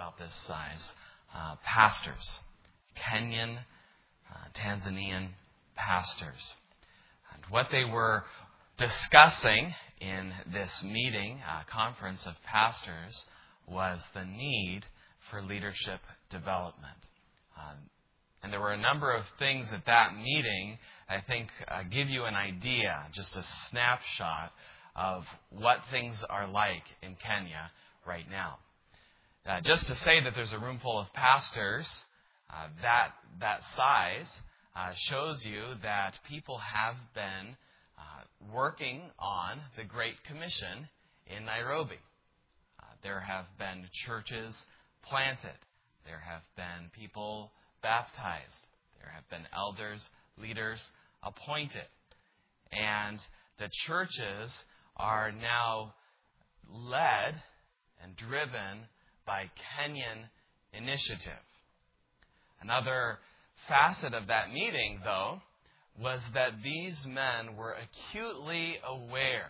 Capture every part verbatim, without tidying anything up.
about this size, uh, pastors, Kenyan, uh, Tanzanian pastors. And what they were discussing in this meeting, uh, conference of pastors, was the need for leadership development. Um, and there were a number of things at that meeting, I think, uh, give you an idea, just a snapshot of what things are like in Kenya right now. Uh, just to say that there's a room full of pastors, uh, that that size uh, shows you that people have been uh, working on the Great Commission in Nairobi. Uh, there have been churches planted. There have been people baptized. There have been elders, leaders appointed. And the churches are now led and driven by Kenyan initiative. Another facet of that meeting, though, was that these men were acutely aware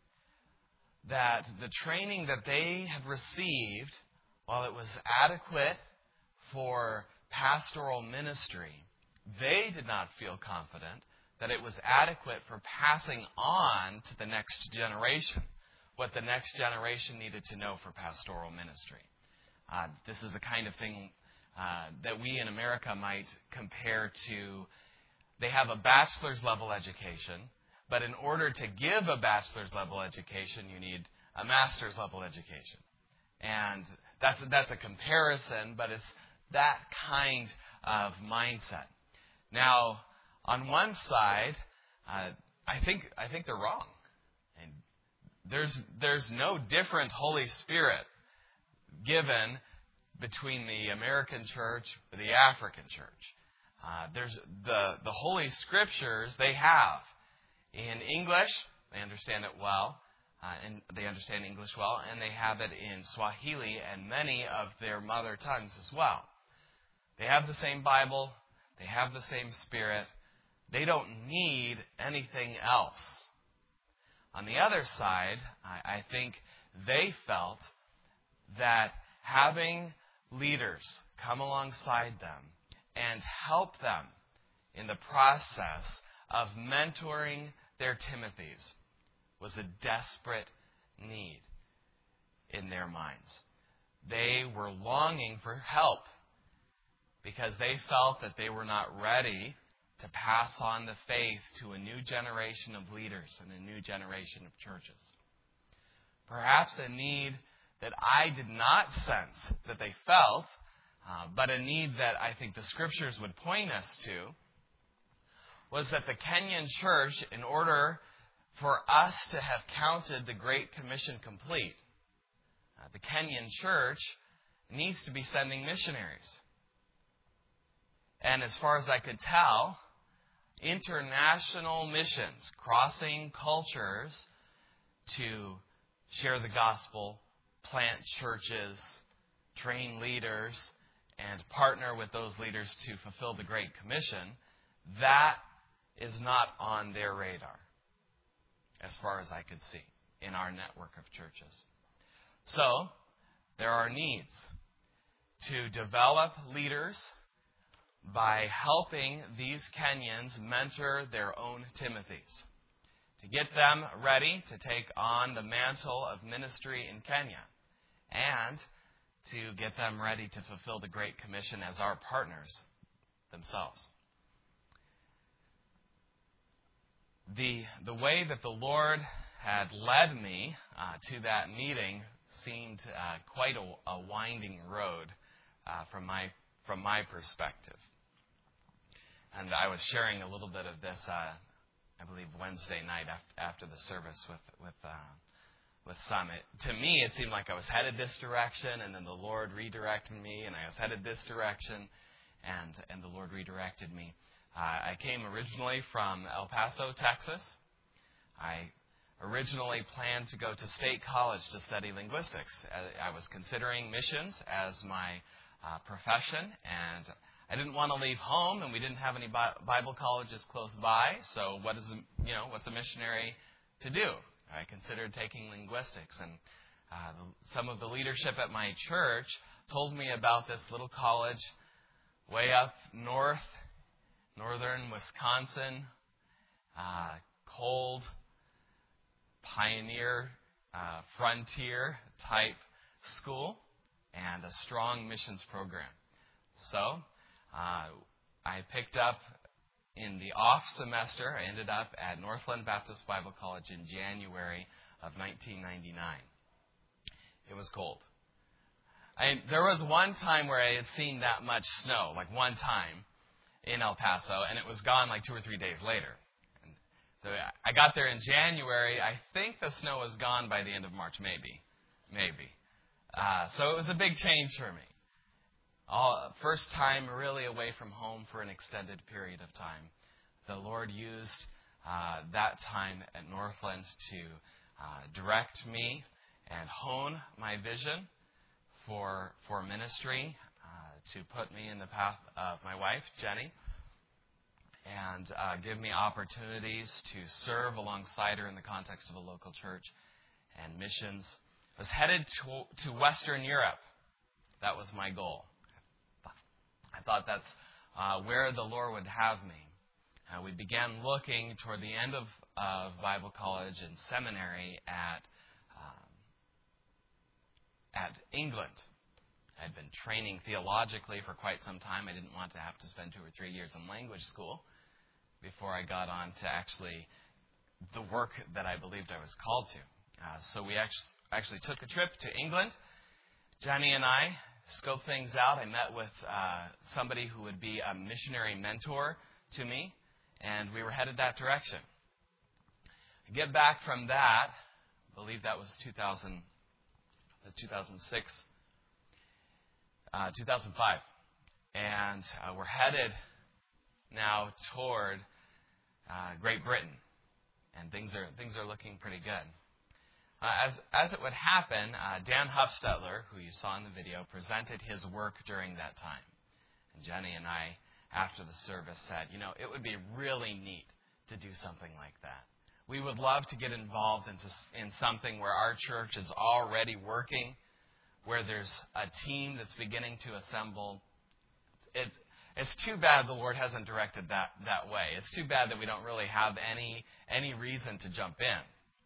that the training that they had received, while it was adequate for pastoral ministry, they did not feel confident that it was adequate for passing on to the next generation what the next generation needed to know for pastoral ministry. Uh, this is the kind of thing uh, that we in America might compare to. They have a bachelor's level education, but in order to give a bachelor's level education, you need a master's level education. And that's that's a comparison, but it's that kind of mindset. Now, on one side, uh, I think I think they're wrong. And there's there's no different Holy Spirit given between the American church or the African church. Uh, there's the the Holy Scriptures they have in English. They understand it well, uh, and they understand English well, and they have it in Swahili and many of their mother tongues as well. They have the same Bible. They have the same Spirit. They don't need anything else. On the other side, I, I think they felt that having leaders come alongside them and help them in the process of mentoring their Timothys was a desperate need in their minds. They were longing for help because they felt that they were not ready to pass on the faith to a new generation of leaders and a new generation of churches. Perhaps a need that I did not sense that they felt, uh, but a need that I think the Scriptures would point us to, was that the Kenyan church, in order for us to have counted the Great Commission complete, uh, the Kenyan church needs to be sending missionaries. And as far as I could tell, international missions, crossing cultures to share the gospel, plant churches, train leaders, and partner with those leaders to fulfill the Great Commission, that is not on their radar, as far as I could see, in our network of churches. So, there are needs to develop leaders by helping these Kenyans mentor their own Timothys, to get them ready to take on the mantle of ministry in Kenya, and to get them ready to fulfill the Great Commission as our partners themselves. The, the way that the Lord had led me uh, to that meeting seemed uh, quite a, a winding road uh, from my from my perspective. And I was sharing a little bit of this, uh, I believe, Wednesday night after the service with with uh, with some. It, to me, it seemed like I was headed this direction, and then the Lord redirected me, and I was headed this direction, and and the Lord redirected me. Uh, I came originally from El Paso, Texas. I originally planned to go to State College to study linguistics. I was considering missions as my uh, profession, and I didn't want to leave home, and we didn't have any Bible colleges close by. So, what is you know what's a missionary to do? I considered taking linguistics, and uh, the, some of the leadership at my church told me about this little college way up north, northern Wisconsin, uh, cold, pioneer, uh, frontier type school, and a strong missions program. So uh, I picked up in the off semester. I ended up at Northland Baptist Bible College in January of nineteen ninety-nine. It was cold. I, there was one time where I had seen that much snow, like one time in El Paso, and it was gone like two or three days later. And so I got there in January. I think the snow was gone by the end of March, maybe. Maybe. Uh, so it was a big change for me. All, first time really away from home for an extended period of time. The Lord used uh, that time at Northland to uh, direct me and hone my vision for for ministry, uh, to put me in the path of my wife, Jenny, and uh, give me opportunities to serve alongside her in the context of a local church and missions. I was headed to, to Western Europe. That was my goal. I thought that's uh, where the Lord would have me. Uh, we began looking toward the end of, of Bible college and seminary at um, at England. I'd been training theologically for quite some time. I didn't want to have to spend two or three years in language school before I got on to actually the work that I believed I was called to. Uh, so we actually, actually took a trip to England. Jenny and I scoped things out. I met with uh, somebody who would be a missionary mentor to me, and we were headed that direction. I get back from that, I believe that was two thousand, two thousand six, uh, two thousand five, and uh, we're headed now toward uh, Great Britain, and things are things are looking pretty good. Uh, as as it would happen, uh, Dan Huffstetler, who you saw in the video, presented his work during that time. And Jenny and I, after the service, said, you know, it would be really neat to do something like that. We would love to get involved into, in something where our church is already working, where there's a team that's beginning to assemble. It's, it's too bad the Lord hasn't directed that, that way. It's too bad that we don't really have any any reason to jump in.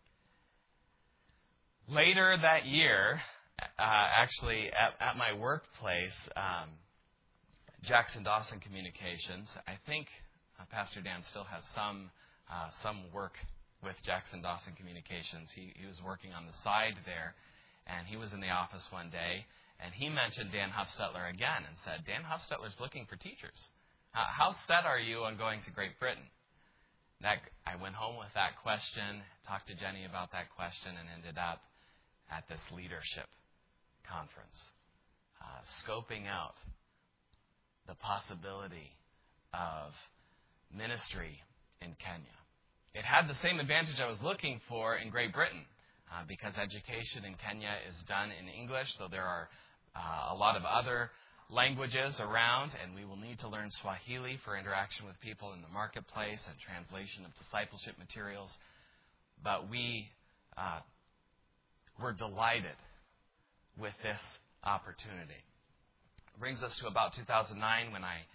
Later that year, uh, actually at, at my workplace, um, Jackson Dawson Communications, I think uh, Pastor Dan still has some uh, some work with Jackson Dawson Communications. He, he was working on the side there, and he was in the office one day, and he mentioned Dan Huffstetler again and said, Dan Huffstetler's looking for teachers. Uh, how set are you on going to Great Britain? That, I went home with that question, talked to Jenny about that question, and ended up at this leadership conference, uh, scoping out the possibility of ministry in Kenya. It had the same advantage I was looking for in Great Britain, uh, because education in Kenya is done in English, though there are uh, a lot of other languages around, and we will need to learn Swahili for interaction with people in the marketplace and translation of discipleship materials. But we uh, were delighted with this opportunity. It brings us to about two thousand nine when I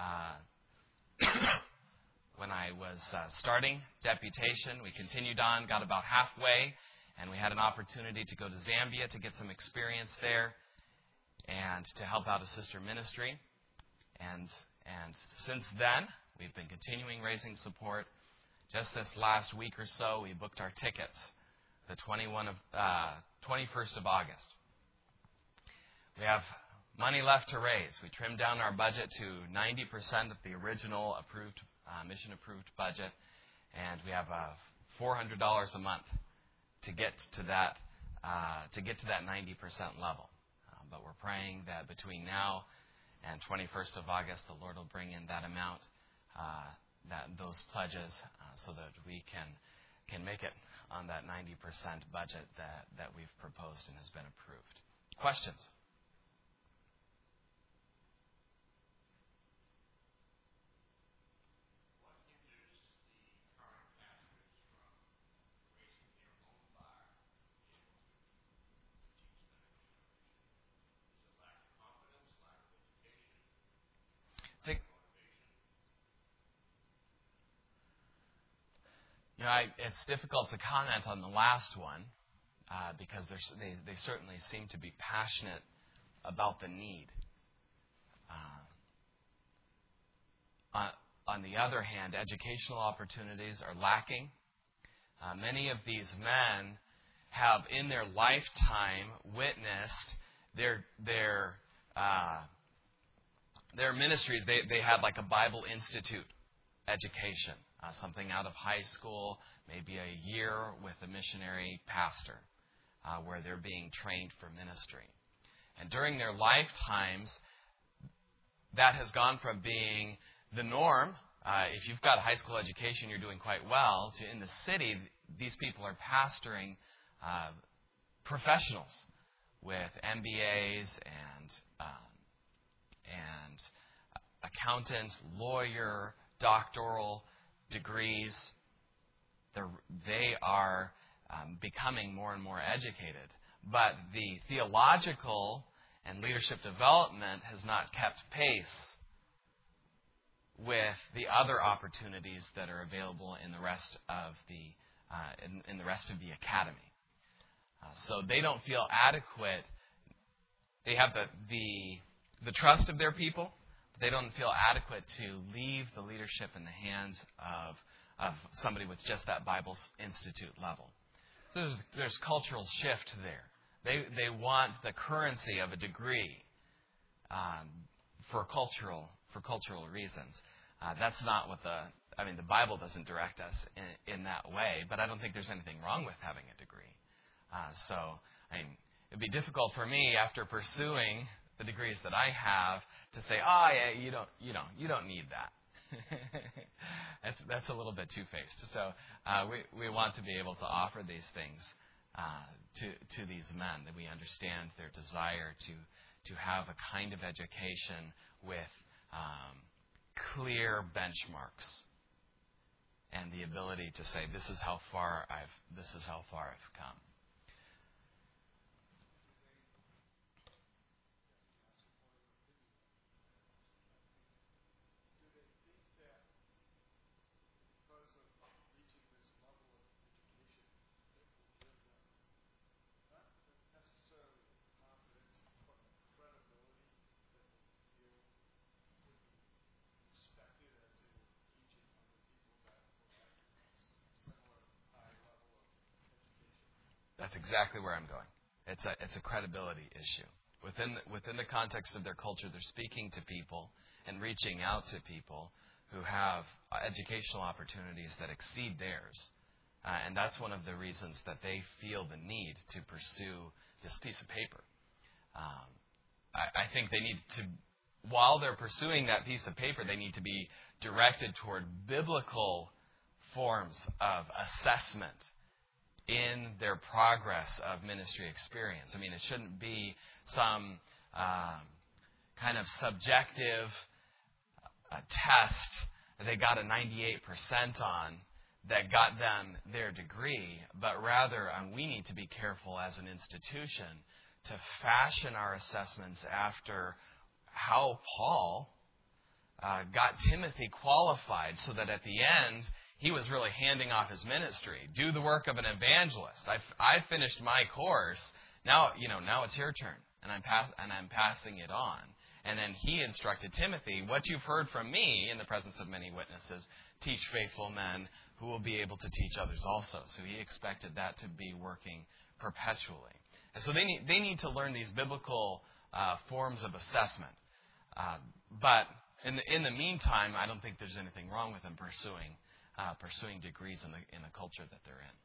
uh, when I was uh, starting deputation. We continued on, got about halfway, and we had an opportunity to go to Zambia to get some experience there and to help out a sister ministry. And and since then, we've been continuing raising support. Just this last week or so, we booked our tickets, the twenty-first of, uh, twenty-first of August. We have money left to raise. We trimmed down our budget to ninety percent of the original approved, uh, mission-approved budget, and we have uh, four hundred dollars a month to get to that uh, to get to that ninety percent level. Uh, but we're praying that between now and twenty-first of August, the Lord will bring in that amount, uh, that those pledges, uh, so that we can can make it on that ninety percent budget that, that we've proposed and has been approved. Questions? You know, I, it's difficult to comment on the last one uh, because they, they certainly seem to be passionate about the need. Uh, on, on the other hand, educational opportunities are lacking. Uh, many of these men have, in their lifetime, witnessed their their uh, their ministries. They they had like a Bible Institute education, uh, something out of high school, maybe a year with a missionary pastor, uh, where they're being trained for ministry. And during their lifetimes, that has gone from being the norm. Uh, if you've got a high school education, you're doing quite well. To in the city, these people are pastoring uh, professionals with M B As and um, and accountant, lawyer, doctoral degrees. They're, they are um, becoming more and more educated. But the theological and leadership development has not kept pace with the other opportunities that are available in the rest of the uh, in, in the rest of the academy. Uh, so they don't feel adequate. They have the, the the trust of their people, but they don't feel adequate to leave the leadership in the hands of of somebody with just that Bible Institute level. So there's, there's cultural shift there. They they want the currency of a degree um, for cultural for cultural reasons. Uh, that's not what the I mean. The Bible doesn't direct us in, in that way. But I don't think there's anything wrong with having a degree. Uh, so I mean, it'd be difficult for me after pursuing the degrees that I have to say, "Oh, yeah, you don't you don't you don't need that." that's that's a little bit two-faced. So uh, we we want to be able to offer these things uh, to to these men, that we understand their desire to to have a kind of education with um, clear benchmarks and the ability to say, "This is how far I've this is how far I've come." That's exactly where I'm going. It's a it's a credibility issue. Within the, within the context of their culture, they're speaking to people and reaching out to people who have educational opportunities that exceed theirs. Uh, and that's one of the reasons that they feel the need to pursue this piece of paper. Um, I, I think they need to, while they're pursuing that piece of paper, they need to be directed toward biblical forms of assessment in their progress of ministry experience. I mean, it shouldn't be some um, kind of subjective uh, test that they got a ninety-eight percent on that got them their degree, but rather um, we need to be careful as an institution to fashion our assessments after how Paul uh, got Timothy qualified, so that at the end he was really handing off his ministry. Do the work of an evangelist. I've, I've finished my course. Now, you know, now it's your turn, and I'm pass, and I'm passing it on. And then he instructed Timothy, what you've heard from me in the presence of many witnesses, teach faithful men who will be able to teach others also. So he expected that to be working perpetually. And so they need they need to learn these biblical uh, forms of assessment. Uh, but in the in the meantime, I don't think there's anything wrong with them pursuing. Uh, pursuing degrees in the in the culture that they're in.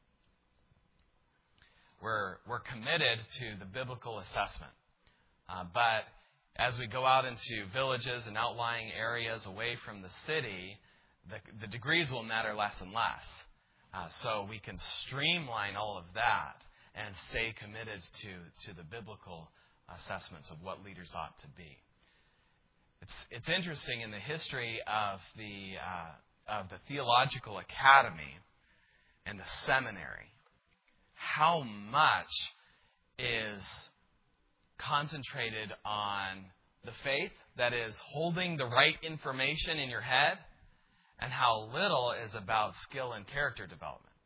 We're we're committed to the biblical assessment, uh, but as we go out into villages and outlying areas away from the city, the the degrees will matter less and less. Uh, so we can streamline all of that and stay committed to to the biblical assessments of what leaders ought to be. It's it's interesting in the history of the uh, of the theological academy and the seminary, how much is concentrated on the faith, that is, holding the right information in your head, and how little is about skill and character development.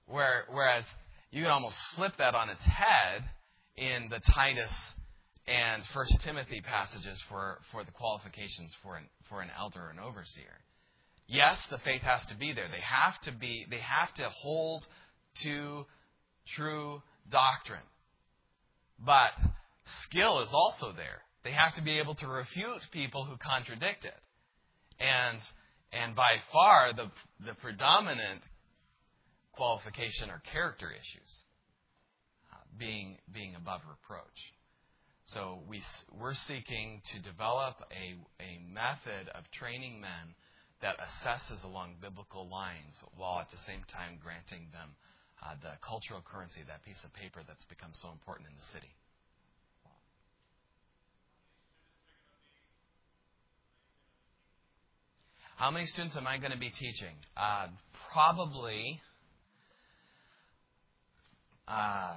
Where, whereas you can almost flip that on its head in the Titus and First Timothy passages for, for the qualifications for an, for an elder or an overseer. Yes, the faith has to be there. They have to be, they have to hold to true doctrine. But skill is also there. They have to be able to refute people who contradict it. And and by far the the predominant qualification are character issues, uh, being being above reproach. So we we're seeking to develop a a method of training men that assesses along biblical lines, while at the same time granting them uh, the cultural currency, that piece of paper that's become so important in the city. How many students am I going to be teaching? Uh, probably uh,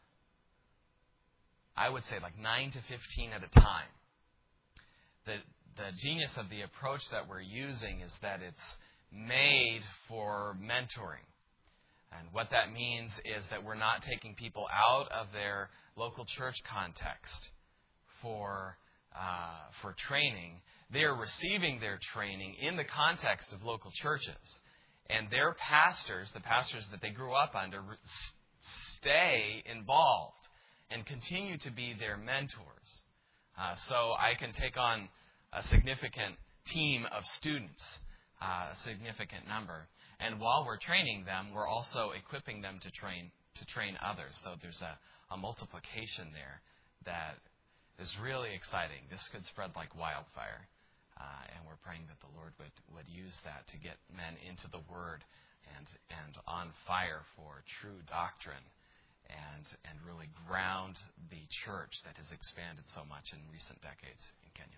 I would say like nine to fifteen at a time. The the genius of the approach that we're using is that it's made for mentoring. And what that means is that we're not taking people out of their local church context for uh, for training. They are receiving their training in the context of local churches. And their pastors, the pastors that they grew up under, stay involved and continue to be their mentors. Uh, so I can take on a significant team of students, uh, a significant number. And while we're training them, we're also equipping them to train to train others. So there's a, a multiplication there that is really exciting. This could spread like wildfire. Uh, and we're praying that the Lord would, would use that to get men into the Word and and on fire for true doctrine and and really ground the church that has expanded so much in recent decades in Kenya.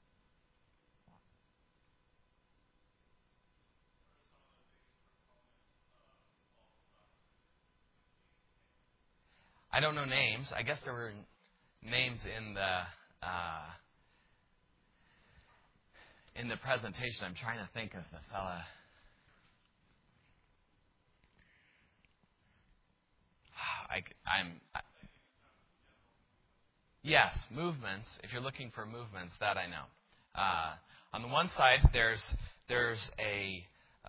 I don't know names. I guess there were names in the uh, in the presentation. I'm trying to think of the fella. I, I'm. I, yes, movements. If you're looking for movements, that I know. Uh, on the one side, there's there's a.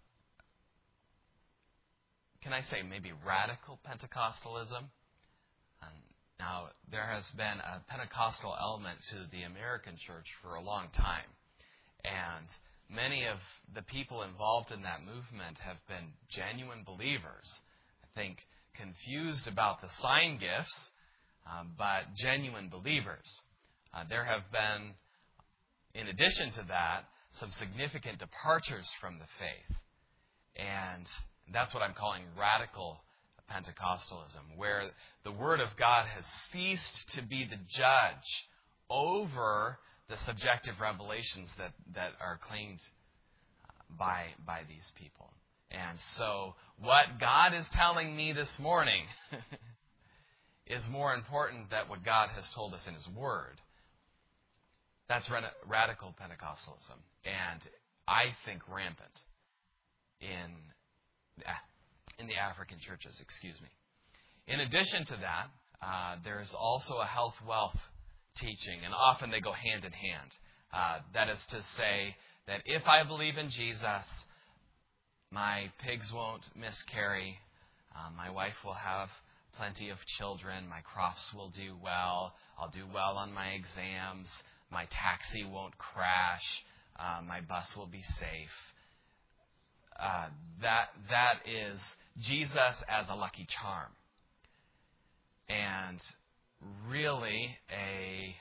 Can I say maybe radical Pentecostalism? Um, now, there has been a Pentecostal element to the American church for a long time. And many of the people involved in that movement have been genuine believers. I think confused about the sign gifts, um, but genuine believers. Uh, there have been, in addition to that, some significant departures from the faith. And that's what I'm calling radical Pentecostalism, where the Word of God has ceased to be the judge over the subjective revelations that, that are claimed by, by these people. And so what God is telling me this morning is more important than what God has told us in His Word. That's radical Pentecostalism. And I think rampant in, in the African churches, excuse me. In addition to that, uh, there's also a health wealth teaching, and often they go hand in hand. Uh, that is to say that if I believe in Jesus, my pigs won't miscarry, uh, my wife will have plenty of children, my crops will do well, I'll do well on my exams, my taxi won't crash, uh, my bus will be safe. Uh, that that is Jesus as a lucky charm. And really a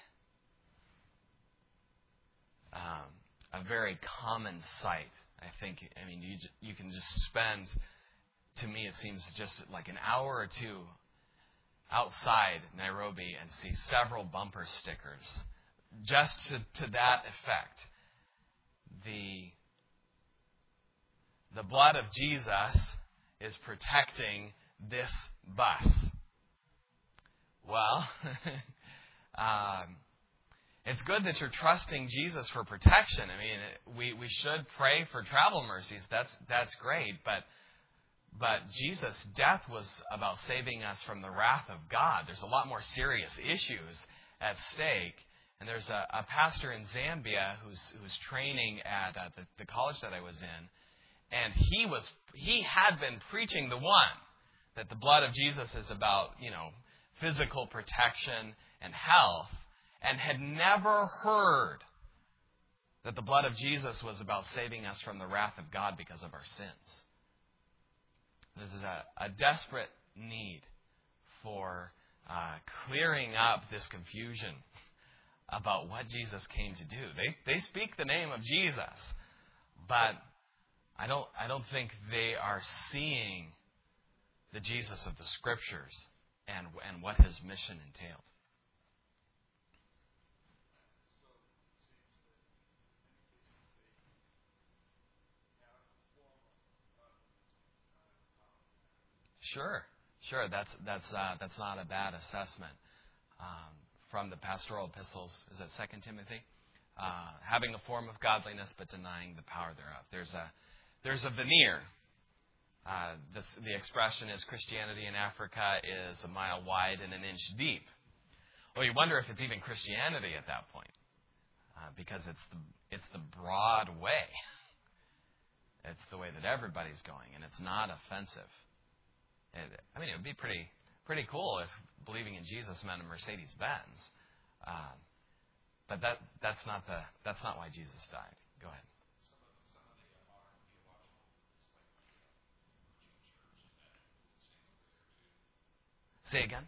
um, a very common sight. I think, I mean, you you can just spend, to me it seems just like an hour or two outside Nairobi and see several bumper stickers just to, to that effect. The the blood of Jesus is protecting this bus. Well, um, it's good that you're trusting Jesus for protection. I mean, we, we should pray for travel mercies. That's that's great. But But Jesus' death was about saving us from the wrath of God. There's a lot more serious issues at stake. And there's a, a pastor in Zambia who's who's training at uh, the, the college that I was in, and he was he had been preaching the one that the blood of Jesus is about, you know, physical protection and health, and had never heard that the blood of Jesus was about saving us from the wrath of God because of our sins. This is a, a desperate need for uh, clearing up this confusion about what Jesus came to do. They they speak the name of Jesus, but I don't I don't think they are seeing the Jesus of the Scriptures and and what his mission entailed. Sure, sure. That's that's uh, that's not a bad assessment. Um, from the pastoral epistles, is that Second Timothy? Uh, having a form of godliness but denying the power thereof. There's a there's a veneer. Uh, the, the expression is Christianity in Africa is a mile wide and an inch deep. Well, you wonder if it's even Christianity at that point, uh, because it's the it's the broad way. It's the way that everybody's going, and it's not offensive. It, I mean, it would be pretty pretty cool if believing in Jesus meant a Mercedes Benz, um, but that that's not the that's not why Jesus died. Go ahead. Say again.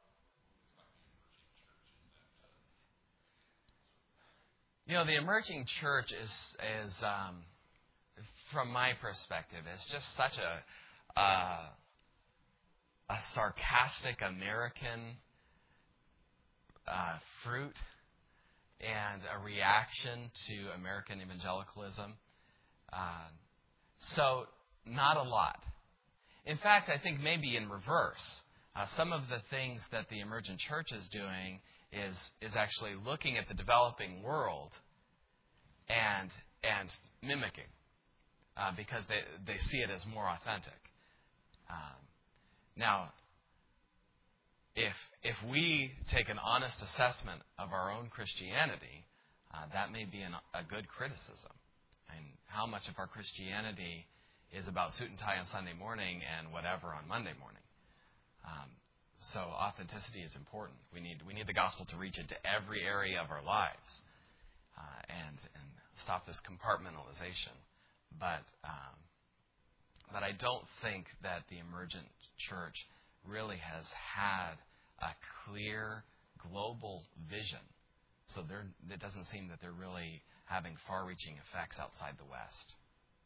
You know, the emerging church is is um, from my perspective, is just such a uh, a sarcastic American uh, fruit and a reaction to American evangelicalism. Uh, so, not a lot. In fact, I think maybe in reverse. Uh, some of the things that the emergent church is doing is is actually looking at the developing world and and mimicking, uh, because they they see it as more authentic. Um, now, if if we take an honest assessment of our own Christianity, uh, that may be an, a good criticism. I mean, how much of our Christianity is about suit and tie on Sunday morning and whatever on Monday morning? Um, so authenticity is important. We need we need the gospel to reach into every area of our lives, uh, and and stop this compartmentalization. But um, but I don't think that the emergent church really has had a clear global vision. So there, it doesn't seem that they're really having far-reaching effects outside the West.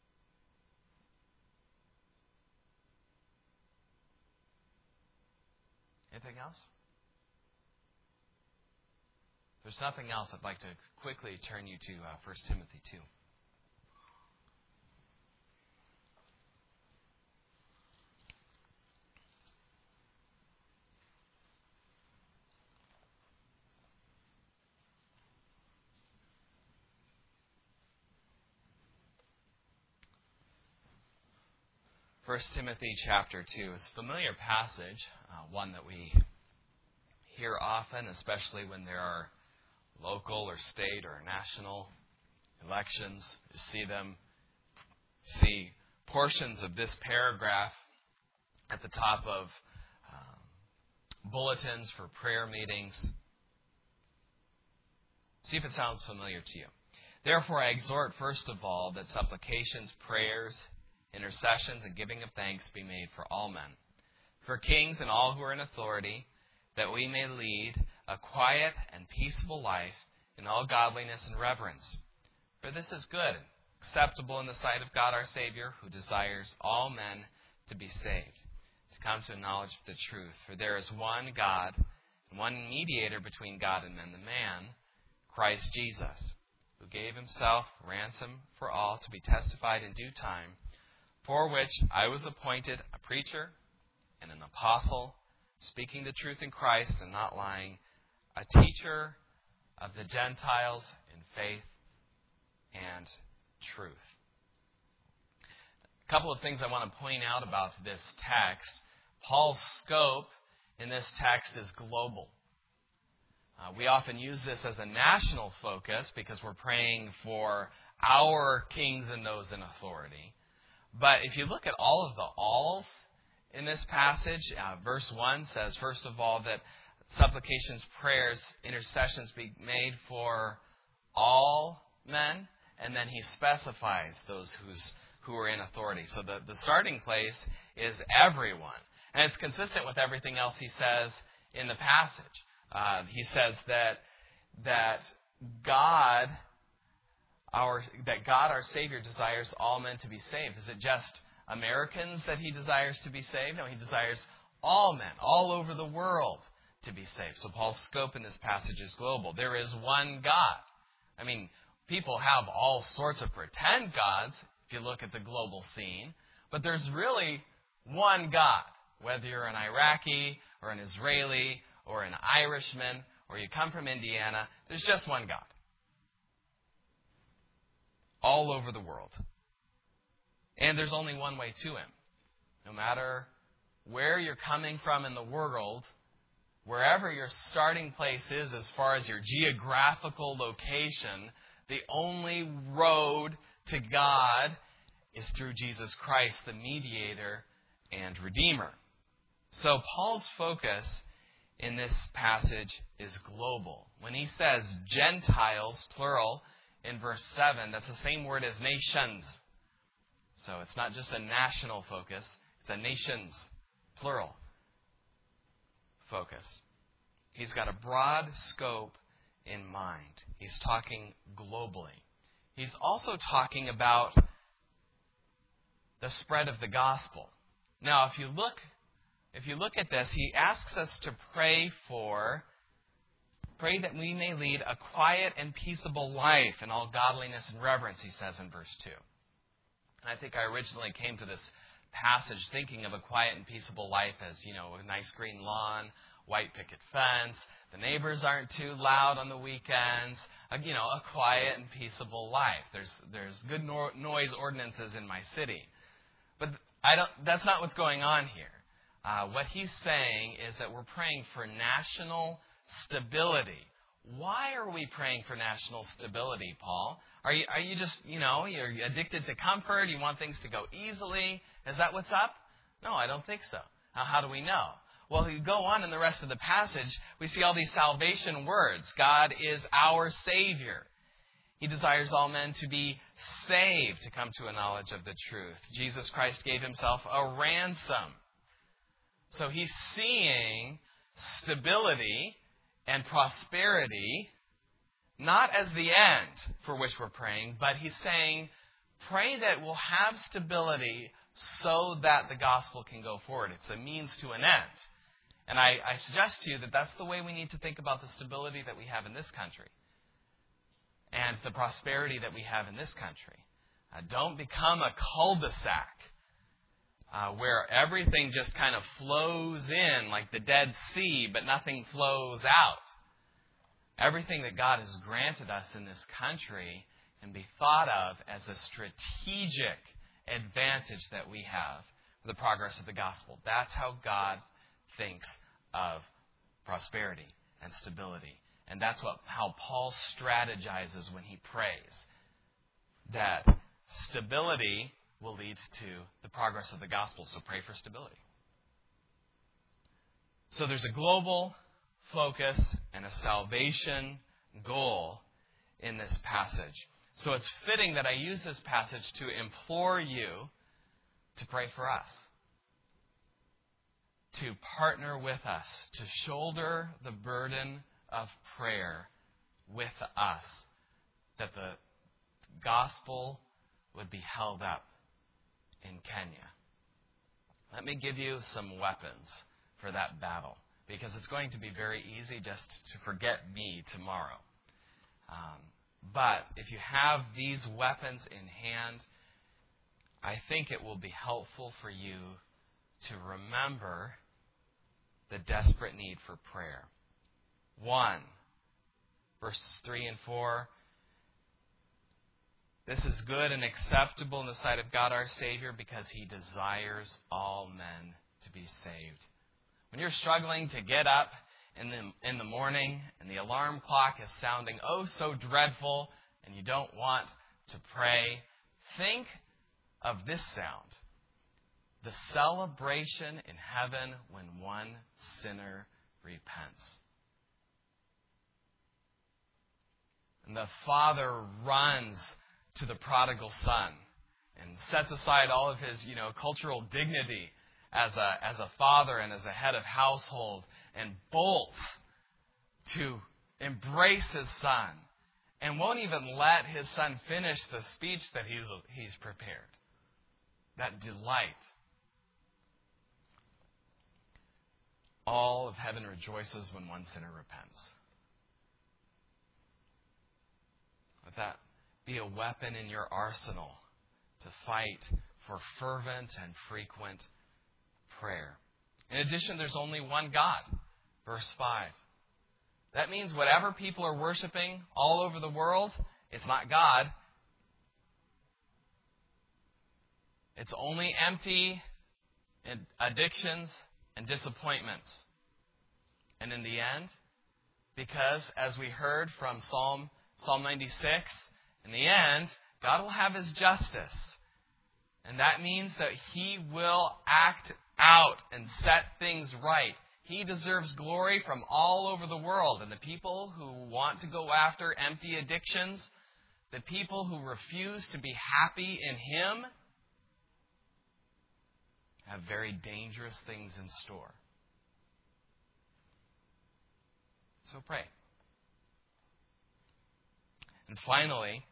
Anything else? If there's nothing else, I'd like to quickly turn you to uh, First Timothy two. First Timothy chapter two is a familiar passage, uh, one that we hear often, especially when there are local or state or national elections. You see them, see portions of this paragraph at the top of um, bulletins for prayer meetings. See if it sounds familiar to you. Therefore, I exhort, first of all, that supplications, prayers, intercessions, and giving of thanks be made for all men, for kings and all who are in authority, that we may lead a quiet and peaceable life in all godliness and reverence. For this is good, acceptable in the sight of God our Savior, who desires all men to be saved, to come to a knowledge of the truth. For there is one God, and one mediator between God and men, the man, Christ Jesus, who gave himself ransom for all, to be testified in due time, for which I was appointed a preacher and an apostle, speaking the truth in Christ and not lying, a teacher of the Gentiles in faith and truth. A couple of things I want to point out about this text. Paul's scope in this text is global. Uh, we often use this as a national focus because we're praying for our kings and those in authority. But if you look at all of the alls in this passage, uh, verse one says, first of all, that supplications, prayers, intercessions be made for all men, and then he specifies those who's, who are in authority. So the, the starting place is everyone. And it's consistent with everything else he says in the passage. Uh, he says that that God, our that God, our Savior, desires all men to be saved. Is it just Americans that he desires to be saved? No, he desires all men, all over the world, to be saved. So Paul's scope in this passage is global. There is one God. I mean, people have all sorts of pretend gods if you look at the global scene, but there's really one God. Whether you're an Iraqi or an Israeli or an Irishman or you come from Indiana, there's just one God. All over the world. And there's only one way to Him. No matter where you're coming from in the world, wherever your starting place is as far as your geographical location, the only road to God is through Jesus Christ, the mediator and Redeemer. So Paul's focus in this passage is global. When he says Gentiles, plural, in verse seven, that's the same word as nations. So it's not just a national focus, it's a nations, plural, focus. He's got a broad scope in mind. He's talking globally. He's also talking about the spread of the gospel. Now, if you look If you look at this, he asks us to pray for, pray that we may lead a quiet and peaceable life in all godliness and reverence, he says in verse two. And I think I originally came to this passage thinking of a quiet and peaceable life as, you know, a nice green lawn, white picket fence, the neighbors aren't too loud on the weekends, a, you know, a quiet and peaceable life. There's there's good no- noise ordinances in my city. But I don't. That's not what's going on here. Uh, what he's saying is that we're praying for national stability. Why are we praying for national stability, Paul? Are you, are you just, you know, you're addicted to comfort? You want things to go easily? Is that what's up? No, I don't think so. Now, how do we know? Well, you go on in the rest of the passage, we see all these salvation words. God is our Savior. He desires all men to be saved, to come to a knowledge of the truth. Jesus Christ gave himself a ransom. So he's seeing stability and prosperity not as the end for which we're praying, but he's saying, pray that we'll have stability so that the gospel can go forward. It's a means to an end. And I, I suggest to you that that's the way we need to think about the stability that we have in this country and the prosperity that we have in this country. Uh, don't become a cul-de-sac. Uh, where everything just kind of flows in like the Dead Sea, but nothing flows out. Everything that God has granted us in this country can be thought of as a strategic advantage that we have for the progress of the gospel. That's how God thinks of prosperity and stability. And that's what how Paul strategizes when he prays. That stability will lead to the progress of the gospel. So pray for stability. So there's a global focus and a salvation goal in this passage. So it's fitting that I use this passage to implore you to pray for us. To partner with us. To shoulder the burden of prayer with us. That the gospel would be held up in Kenya. Let me give you some weapons for that battle, because it's going to be very easy just to forget me tomorrow. Um, but if you have these weapons in hand, I think it will be helpful for you to remember the desperate need for prayer. One, verses three and four, This is good and acceptable in the sight of God our Savior because He desires all men to be saved. When you're struggling to get up in the, in the morning and the alarm clock is sounding oh so dreadful and you don't want to pray, think of this sound. The celebration in heaven when one sinner repents. And the father runs to the prodigal son and sets aside all of his, you know, cultural dignity as a, as a father and as a head of household and bolts to embrace his son and won't even let his son finish the speech that he's, he's prepared. That delight. All of heaven rejoices when one sinner repents. Let that be a weapon in your arsenal to fight for fervent and frequent prayer. In addition, there's only one God. Verse five. That means whatever people are worshiping all over the world, it's not God. It's only empty addictions and disappointments. And in the end, because as we heard from Psalm Psalm ninety-six, in the end, God will have His justice. And that means that He will act out and set things right. He deserves glory from all over the world. And the people who want to go after empty addictions, the people who refuse to be happy in Him, have very dangerous things in store. So pray. And finally,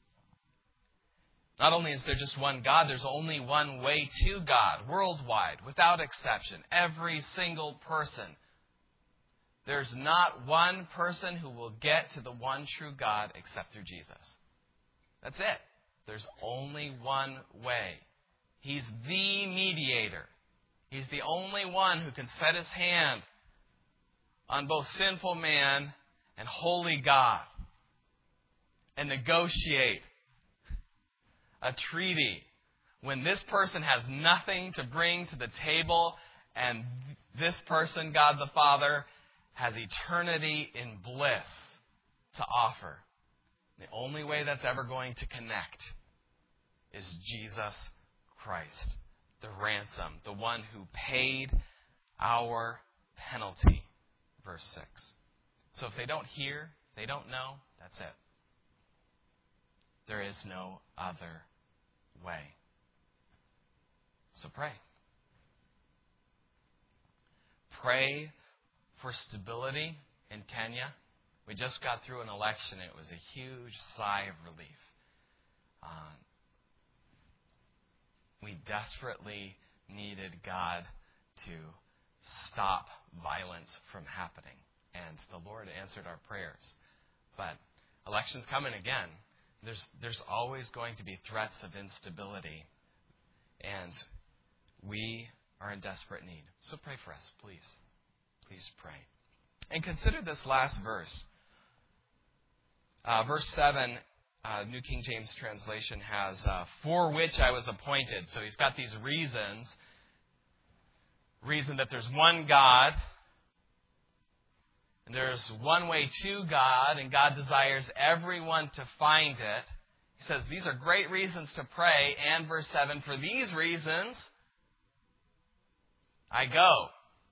not only is there just one God, there's only one way to God, worldwide, without exception. Every single person. There's not one person who will get to the one true God except through Jesus. That's it. There's only one way. He's the mediator. He's the only one who can set His hand on both sinful man and holy God and negotiate a treaty when this person has nothing to bring to the table and this person, God the Father, has eternity in bliss to offer. The only way that's ever going to connect is Jesus Christ, the ransom, the one who paid our penalty. Verse six. So if they don't hear, they don't know, that's it. There is no other way. So pray. Pray for stability in Kenya. We just got through an election. It was a huge sigh of relief. Uh, we desperately needed God to stop violence from happening. And the Lord answered our prayers. But election's coming again. There's, there's always going to be threats of instability. And we are in desperate need. So pray for us, please. Please pray. And consider this last verse. Uh, verse seven, uh, New King James translation has, uh, for which I was appointed. So he's got these reasons. Reason that there's one God. And there's one way to God, and God desires everyone to find it. He says these are great reasons to pray. And verse seven, for these reasons, I go.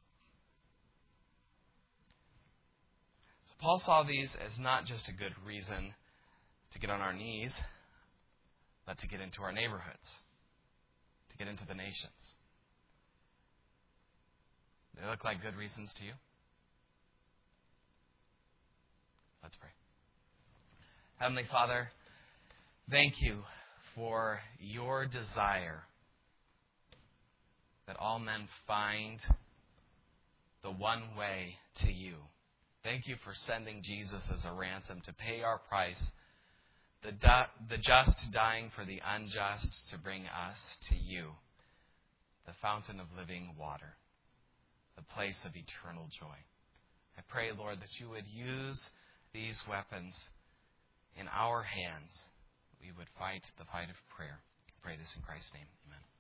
So Paul saw these as not just a good reason to get on our knees, but to get into our neighborhoods, to get into the nations. They look like good reasons to you? Let's pray. Heavenly Father, thank you for your desire that all men find the one way to you. Thank you for sending Jesus as a ransom to pay our price, the, du- the just dying for the unjust to bring us to you, the fountain of living water, the place of eternal joy. I pray, Lord, that you would use these weapons in our hands. we would fight the fight of prayer. I pray this in Christ's name. Amen.